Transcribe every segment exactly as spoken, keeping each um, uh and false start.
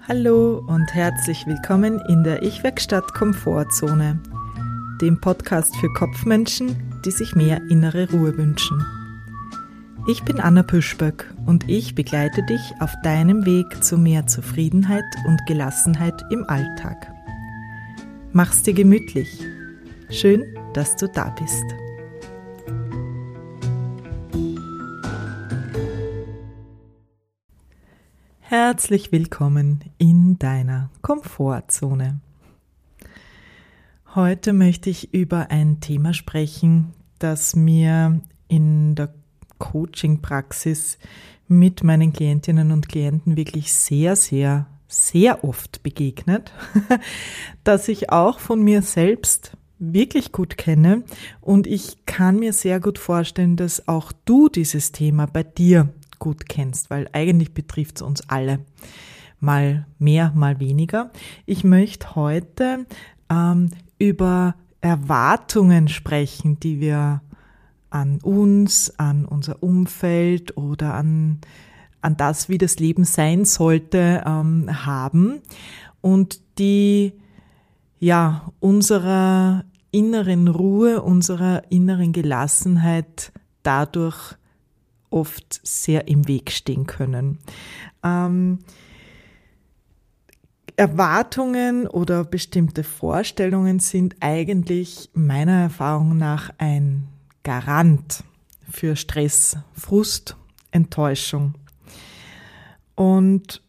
Hallo und herzlich willkommen in der Ich-Werkstatt Komfortzone, dem Podcast für Kopfmenschen, die sich mehr innere Ruhe wünschen. Ich bin Anna Püschböck und ich begleite dich auf deinem Weg zu mehr Zufriedenheit und Gelassenheit im Alltag. Mach's dir gemütlich. Schön, dass du da bist. Herzlich willkommen in deiner Komfortzone. Heute möchte ich über ein Thema sprechen, das mir in der Coaching-Praxis mit meinen Klientinnen und Klienten wirklich sehr, sehr, sehr oft begegnet, das ich auch von mir selbst wirklich gut kenne, und ich kann mir sehr gut vorstellen, dass auch du dieses Thema bei dir gut kennst, weil eigentlich betrifft es uns alle, mal mehr, mal weniger. Ich möchte heute ähm, über Erwartungen sprechen, die wir an uns, an unser Umfeld oder an, an das, wie das Leben sein sollte, ähm, haben und die ja unserer inneren Ruhe, unserer inneren Gelassenheit dadurch oft sehr im Weg stehen können. Ähm, Erwartungen oder bestimmte Vorstellungen sind eigentlich meiner Erfahrung nach ein Garant für Stress, Frust, Enttäuschung. Und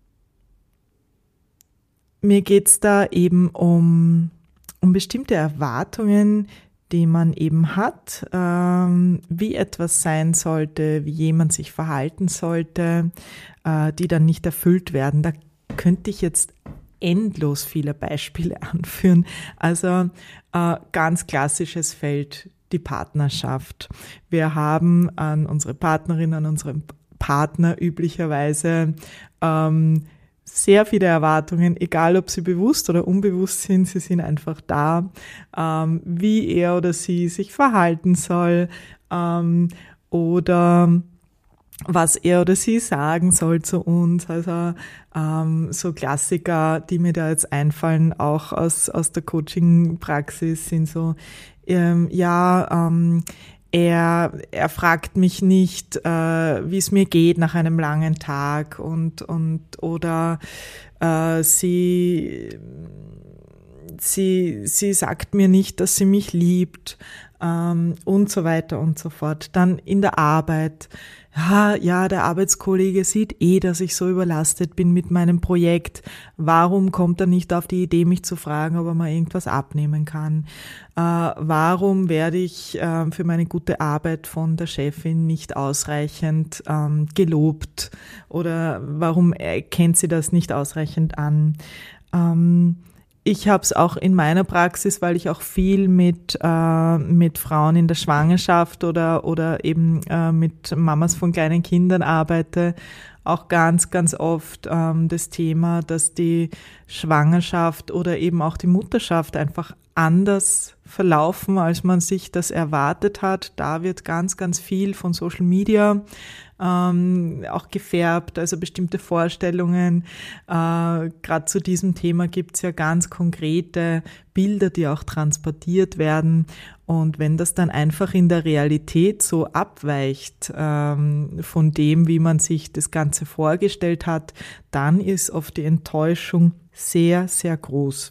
mir geht es da eben um, um bestimmte Erwartungen, die man eben hat, ähm, wie etwas sein sollte, wie jemand sich verhalten sollte, äh, die dann nicht erfüllt werden. Da könnte ich jetzt endlos viele Beispiele anführen. Also äh, ganz klassisches Feld, die Partnerschaft. Wir haben an unsere Partnerin, an unseren Partner üblicherweise ähm, sehr viele Erwartungen, egal ob sie bewusst oder unbewusst sind, sie sind einfach da, ähm, wie er oder sie sich verhalten soll ähm, oder was er oder sie sagen soll zu uns. Also ähm, so Klassiker, die mir da jetzt einfallen, auch aus, aus der Coaching-Praxis, sind so, ähm, ja, ähm, Er, er fragt mich nicht, äh, wie es mir geht nach einem langen Tag und, und oder äh, sie, sie, sie sagt mir nicht, dass sie mich liebt, ähm, und so weiter und so fort. Dann in der Arbeit. Ja, ja, der Arbeitskollege sieht eh, dass ich so überlastet bin mit meinem Projekt. Warum kommt er nicht auf die Idee, mich zu fragen, ob er mal irgendwas abnehmen kann? Äh, warum werde ich äh, für meine gute Arbeit von der Chefin nicht ausreichend ähm, gelobt? Oder warum erkennt sie das nicht ausreichend an? Ähm, Ich habe es auch in meiner Praxis, weil ich auch viel mit äh, mit Frauen in der Schwangerschaft oder oder eben äh, mit Mamas von kleinen Kindern arbeite, auch ganz, ganz oft ähm, das Thema, dass die Schwangerschaft oder eben auch die Mutterschaft einfach anders verlaufen, als man sich das erwartet hat. Da wird ganz, ganz viel von Social Media ähm, auch gefärbt, also bestimmte Vorstellungen. Äh, gerade zu diesem Thema gibt's ja ganz konkrete Bilder, die auch transportiert werden. Und wenn das dann einfach in der Realität so abweicht ähm, von dem, wie man sich das Ganze vorgestellt hat, dann ist oft die Enttäuschung sehr, sehr groß.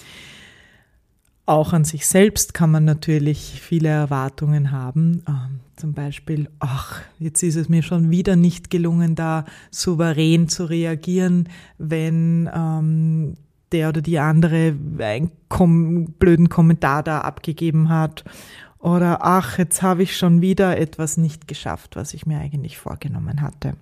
Auch an sich selbst kann man natürlich viele Erwartungen haben. Ähm, zum Beispiel, ach, jetzt ist es mir schon wieder nicht gelungen, da souverän zu reagieren, wenn ähm, der oder die andere einen kom- blöden Kommentar da abgegeben hat. Oder ach, jetzt habe ich schon wieder etwas nicht geschafft, was ich mir eigentlich vorgenommen hatte.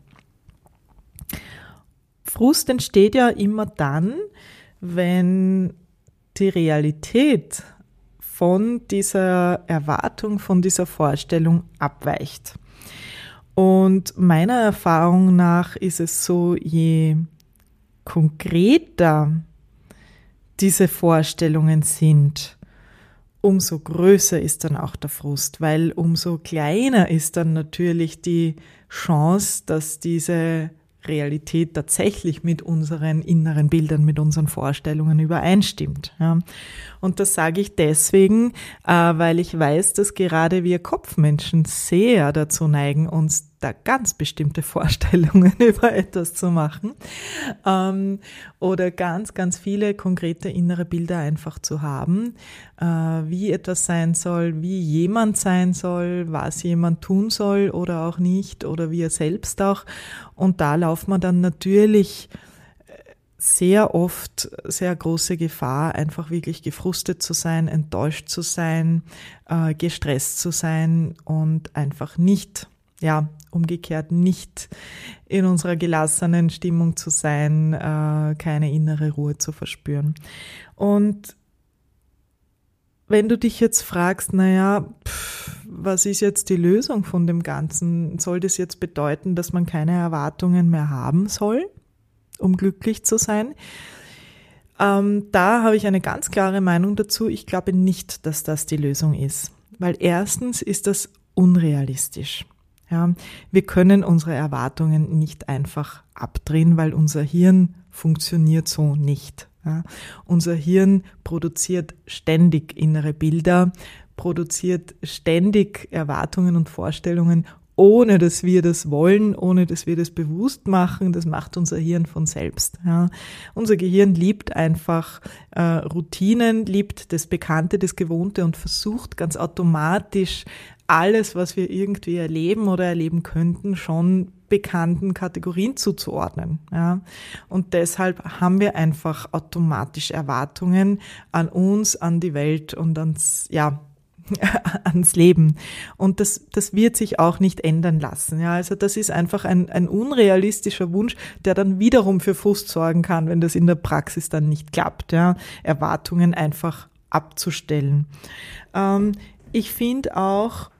Frust entsteht ja immer dann, wenn die Realität von dieser Erwartung, von dieser Vorstellung abweicht. Und meiner Erfahrung nach ist es so, je konkreter diese Vorstellungen sind, umso größer ist dann auch der Frust, weil umso kleiner ist dann natürlich die Chance, dass diese Realität tatsächlich mit unseren inneren Bildern, mit unseren Vorstellungen übereinstimmt. Ja. Und das sage ich deswegen, äh, weil ich weiß, dass gerade wir Kopfmenschen sehr dazu neigen, uns da ganz bestimmte Vorstellungen über etwas zu machen ähm, oder ganz, ganz viele konkrete innere Bilder einfach zu haben, äh, wie etwas sein soll, wie jemand sein soll, was jemand tun soll oder auch nicht oder wie er selbst auch. Und da laufen wir dann natürlich sehr oft sehr große Gefahr, einfach wirklich gefrustet zu sein, enttäuscht zu sein, äh, gestresst zu sein und einfach nicht, ja, umgekehrt nicht in unserer gelassenen Stimmung zu sein, äh, keine innere Ruhe zu verspüren. Und wenn du dich jetzt fragst, naja, pff, was ist jetzt die Lösung von dem Ganzen? Soll das jetzt bedeuten, dass man keine Erwartungen mehr haben soll, um glücklich zu sein? Ähm, da habe ich eine ganz klare Meinung dazu. Ich glaube nicht, dass das die Lösung ist. Weil erstens ist das unrealistisch. Ja, wir können unsere Erwartungen nicht einfach abdrehen, weil unser Hirn funktioniert so nicht. Ja, unser Hirn produziert ständig innere Bilder, produziert ständig Erwartungen und Vorstellungen, ohne dass wir das wollen, ohne dass wir das bewusst machen. Das macht unser Hirn von selbst. Ja. Unser Gehirn liebt einfach äh, Routinen, liebt das Bekannte, das Gewohnte und versucht ganz automatisch alles, was wir irgendwie erleben oder erleben könnten, schon bekannten Kategorien zuzuordnen. Ja. Und deshalb haben wir einfach automatisch Erwartungen an uns, an die Welt und ans, ja, ans Leben. Und das, das wird sich auch nicht ändern lassen. Ja, also das ist einfach ein, ein unrealistischer Wunsch, der dann wiederum für Frust sorgen kann, wenn das in der Praxis dann nicht klappt. Ja, Erwartungen einfach abzustellen. Ähm, ich finde auch,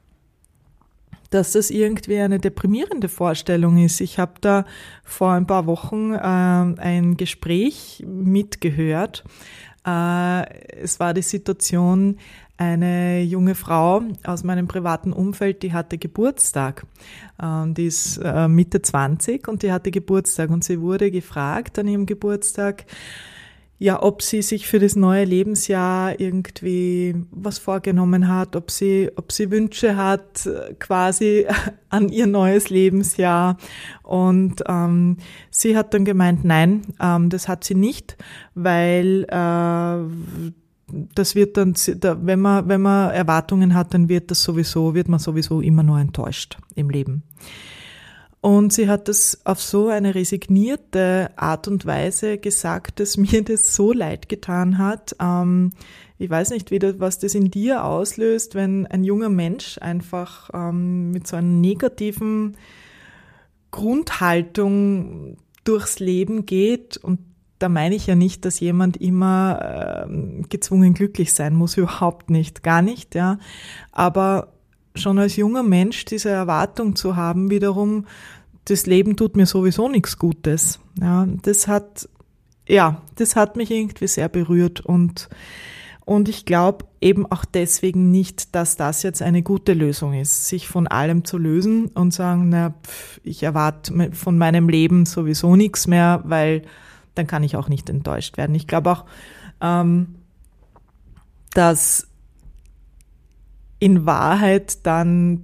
dass das irgendwie eine deprimierende Vorstellung ist. Ich habe da vor ein paar Wochen äh, ein Gespräch mitgehört. Äh, es war die Situation, eine junge Frau aus meinem privaten Umfeld, die hatte Geburtstag. Äh, die ist äh, Mitte zwanzig und die hatte Geburtstag und sie wurde gefragt an ihrem Geburtstag, ja, ob sie sich für das neue Lebensjahr irgendwie was vorgenommen hat, ob sie, ob sie Wünsche hat, quasi an ihr neues Lebensjahr. Und ähm, sie hat dann gemeint, nein, ähm, das hat sie nicht, weil äh, das wird dann, wenn man, wenn man Erwartungen hat, dann wird das sowieso, wird man sowieso immer nur enttäuscht im Leben. Und sie hat das auf so eine resignierte Art und Weise gesagt, dass mir das so leid getan hat. Ähm, ich weiß nicht, wie das, was das in dir auslöst, wenn ein junger Mensch einfach ähm, mit so einer negativen Grundhaltung durchs Leben geht. Und da meine ich ja nicht, dass jemand immer äh, gezwungen glücklich sein muss, überhaupt nicht, gar nicht, ja. Aber schon als junger Mensch diese Erwartung zu haben, wiederum, das Leben tut mir sowieso nichts Gutes. Ja, das hat, ja, das hat mich irgendwie sehr berührt und, und ich glaube eben auch deswegen nicht, dass das jetzt eine gute Lösung ist, sich von allem zu lösen und sagen, na, pf, ich erwarte von meinem Leben sowieso nichts mehr, weil dann kann ich auch nicht enttäuscht werden. Ich glaube auch, ähm, dass in Wahrheit dann,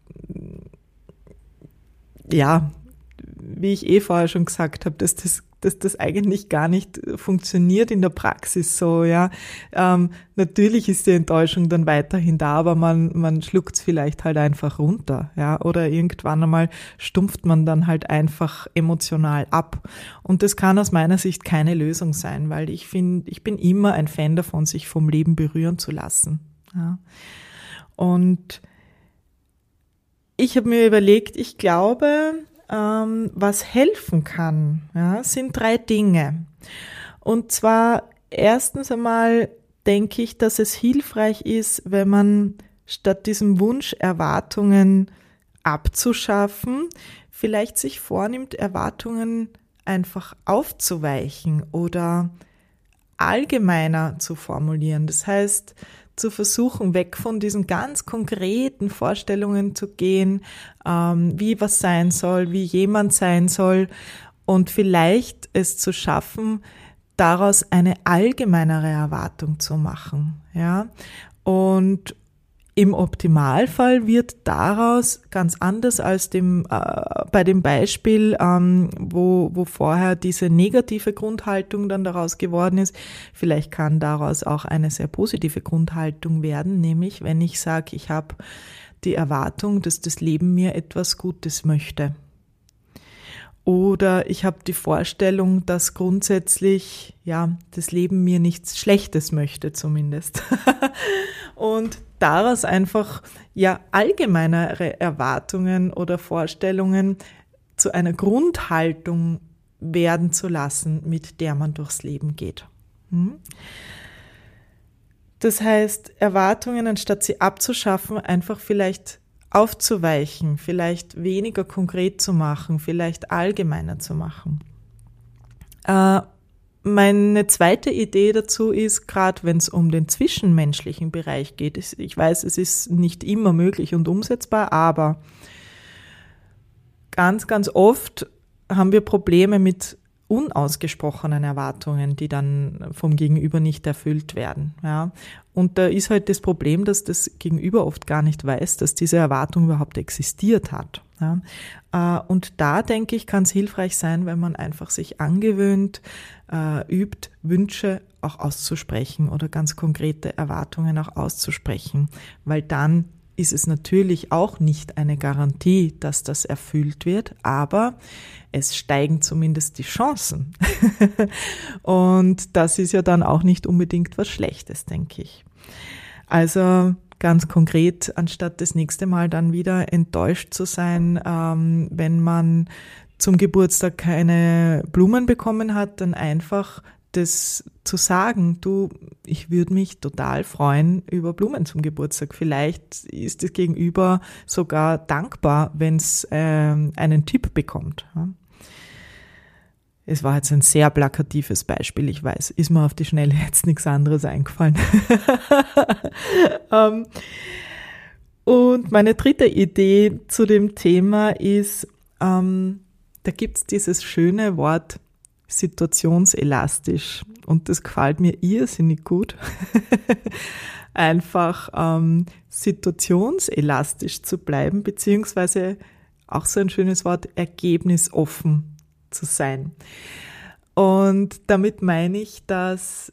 ja, wie ich eh vorher schon gesagt habe, dass das, dass das eigentlich gar nicht funktioniert in der Praxis so, ja. Ähm, natürlich ist die Enttäuschung dann weiterhin da, aber man, man schluckt es vielleicht halt einfach runter, ja. Oder irgendwann einmal stumpft man dann halt einfach emotional ab. Und das kann aus meiner Sicht keine Lösung sein, weil ich finde, ich bin immer ein Fan davon, sich vom Leben berühren zu lassen, ja. Und ich habe mir überlegt, ich glaube, ähm, was helfen kann, ja, sind drei Dinge. Und zwar erstens einmal denke ich, dass es hilfreich ist, wenn man statt diesem Wunsch, Erwartungen abzuschaffen, vielleicht sich vornimmt, Erwartungen einfach aufzuweichen oder allgemeiner zu formulieren. Das heißt, zu versuchen, weg von diesen ganz konkreten Vorstellungen zu gehen, ähm, wie was sein soll, wie jemand sein soll und vielleicht es zu schaffen, daraus eine allgemeinere Erwartung zu machen, ja. Und im Optimalfall wird daraus ganz anders als dem äh, bei dem Beispiel, ähm, wo wo vorher diese negative Grundhaltung dann daraus geworden ist. Vielleicht kann daraus auch eine sehr positive Grundhaltung werden, nämlich wenn ich sage, ich habe die Erwartung, dass das Leben mir etwas Gutes möchte. Oder ich habe die Vorstellung, dass grundsätzlich ja das Leben mir nichts Schlechtes möchte zumindest. Und daraus einfach ja allgemeinere Erwartungen oder Vorstellungen zu einer Grundhaltung werden zu lassen, mit der man durchs Leben geht. Das heißt, Erwartungen, anstatt sie abzuschaffen, einfach vielleicht aufzuweichen, vielleicht weniger konkret zu machen, vielleicht allgemeiner zu machen. Äh, meine zweite Idee dazu ist, gerade wenn es um den zwischenmenschlichen Bereich geht, ich weiß, es ist nicht immer möglich und umsetzbar, aber ganz, ganz oft haben wir Probleme mit unausgesprochenen Erwartungen, die dann vom Gegenüber nicht erfüllt werden. Ja. Und da ist halt das Problem, dass das Gegenüber oft gar nicht weiß, dass diese Erwartung überhaupt existiert hat. Ja. Und da, denke ich, kann es hilfreich sein, wenn man einfach sich angewöhnt, übt, Wünsche auch auszusprechen oder ganz konkrete Erwartungen auch auszusprechen, weil dann ist es natürlich auch nicht eine Garantie, dass das erfüllt wird, aber es steigen zumindest die Chancen. Und das ist ja dann auch nicht unbedingt was Schlechtes, denke ich. Also ganz konkret, anstatt das nächste Mal dann wieder enttäuscht zu sein, ähm, wenn man zum Geburtstag keine Blumen bekommen hat, dann einfach das zu sagen, du, ich würde mich total freuen über Blumen zum Geburtstag. Vielleicht ist das Gegenüber sogar dankbar, wenn es ähm, einen Tipp bekommt. Ja. Es war jetzt ein sehr plakatives Beispiel, ich weiß, ist mir auf die Schnelle jetzt nichts anderes eingefallen. um, und meine dritte Idee zu dem Thema ist, ähm, da gibt es dieses schöne Wort situationselastisch und das gefällt mir irrsinnig gut. Einfach ähm, situationselastisch zu bleiben, beziehungsweise auch so ein schönes Wort, ergebnisoffen zu sein. Und damit meine ich, dass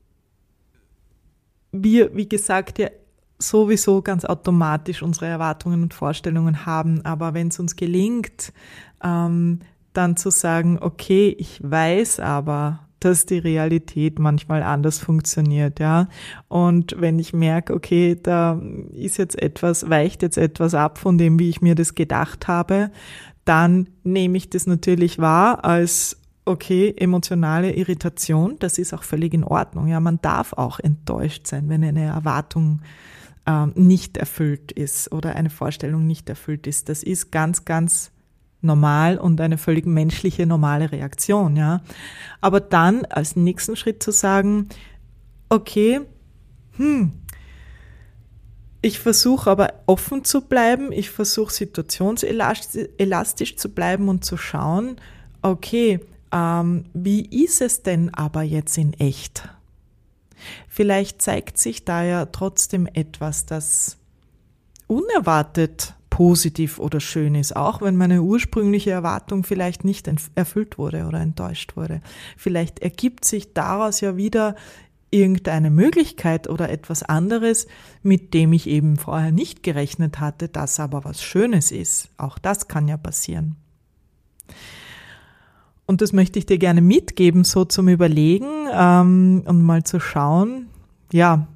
wir, wie gesagt, ja sowieso ganz automatisch unsere Erwartungen und Vorstellungen haben, aber wenn es uns gelingt, ähm, dann zu sagen, okay, ich weiß aber, dass die Realität manchmal anders funktioniert, ja. Und wenn ich merke, okay, da ist jetzt etwas, weicht jetzt etwas ab von dem, wie ich mir das gedacht habe, dann nehme ich das natürlich wahr als, okay, emotionale Irritation. Das ist auch völlig in Ordnung. Ja, man darf auch enttäuscht sein, wenn eine Erwartung ähm, nicht erfüllt ist oder eine Vorstellung nicht erfüllt ist. Das ist ganz, ganz normal und eine völlig menschliche, normale Reaktion, ja. Aber dann als nächsten Schritt zu sagen, okay, hm, ich versuche aber offen zu bleiben, ich versuche situationselastisch zu bleiben und zu schauen, okay, ähm, wie ist es denn aber jetzt in echt? Vielleicht zeigt sich da ja trotzdem etwas, das unerwartet positiv oder schön ist, auch wenn meine ursprüngliche Erwartung vielleicht nicht erfüllt wurde oder enttäuscht wurde. Vielleicht ergibt sich daraus ja wieder irgendeine Möglichkeit oder etwas anderes, mit dem ich eben vorher nicht gerechnet hatte, das aber was Schönes ist. Auch das kann ja passieren. Und das möchte ich dir gerne mitgeben, so zum Überlegen ähm, und mal zu schauen, ja,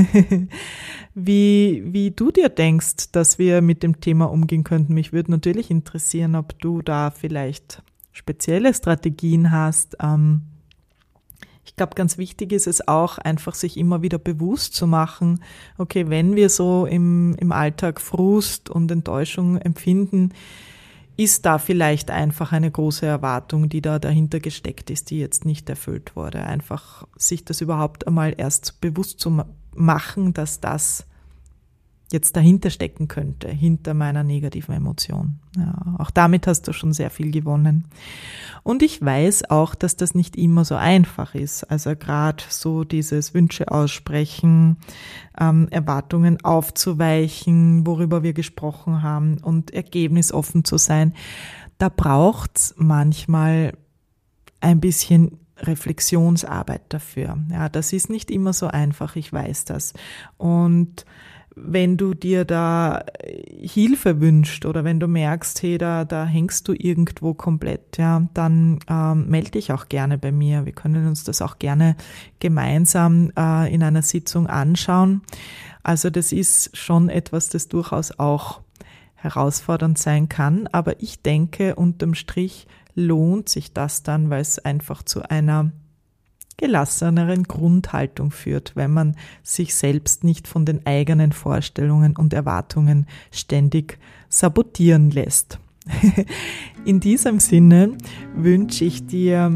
wie, wie du dir denkst, dass wir mit dem Thema umgehen könnten. Mich würde natürlich interessieren, ob du da vielleicht spezielle Strategien hast. Ähm, ich glaube, ganz wichtig ist es auch, einfach sich immer wieder bewusst zu machen, okay, wenn wir so im, im Alltag Frust und Enttäuschung empfinden, ist da vielleicht einfach eine große Erwartung, die da dahinter gesteckt ist, die jetzt nicht erfüllt wurde. Einfach sich das überhaupt einmal erst bewusst zu machen, dass das jetzt dahinter stecken könnte, hinter meiner negativen Emotion. Ja, auch damit hast du schon sehr viel gewonnen. Und ich weiß auch, dass das nicht immer so einfach ist. Also gerade so dieses Wünsche aussprechen, ähm, Erwartungen aufzuweichen, worüber wir gesprochen haben und ergebnisoffen zu sein. Da braucht's manchmal ein bisschen Reflexionsarbeit dafür. Ja, das ist nicht immer so einfach, ich weiß das. Und wenn du dir da Hilfe wünschst oder wenn du merkst, hey, da, da hängst du irgendwo komplett, ja, dann ähm, melde dich auch gerne bei mir. Wir können uns das auch gerne gemeinsam äh, in einer Sitzung anschauen. Also das ist schon etwas, das durchaus auch herausfordernd sein kann. Aber ich denke, unterm Strich lohnt sich das dann, weil es einfach zu einer gelasseneren Grundhaltung führt, wenn man sich selbst nicht von den eigenen Vorstellungen und Erwartungen ständig sabotieren lässt. In diesem Sinne wünsche ich dir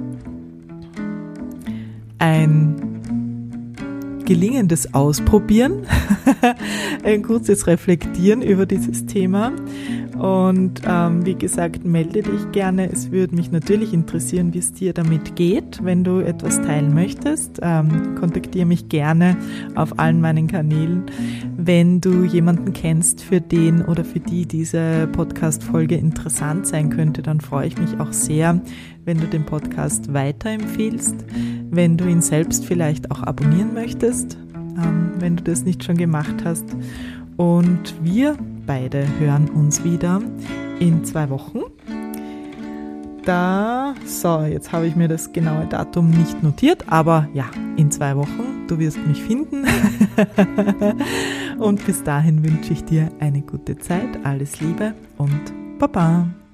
ein gelingendes Ausprobieren, ein kurzes Reflektieren über dieses Thema. Und ähm, wie gesagt, melde dich gerne. Es würde mich natürlich interessieren, wie es dir damit geht. Wenn du etwas teilen möchtest, ähm, kontaktiere mich gerne auf allen meinen Kanälen. Wenn du jemanden kennst, für den oder für die diese Podcast-Folge interessant sein könnte, dann freue ich mich auch sehr, wenn du den Podcast weiterempfiehlst, wenn du ihn selbst vielleicht auch abonnieren möchtest, ähm, wenn du das nicht schon gemacht hast. Und wir beide hören uns wieder in zwei Wochen. Da, so, jetzt habe ich mir das genaue Datum nicht notiert, aber ja, in zwei Wochen, du wirst mich finden. Und bis dahin wünsche ich dir eine gute Zeit, alles Liebe und Baba!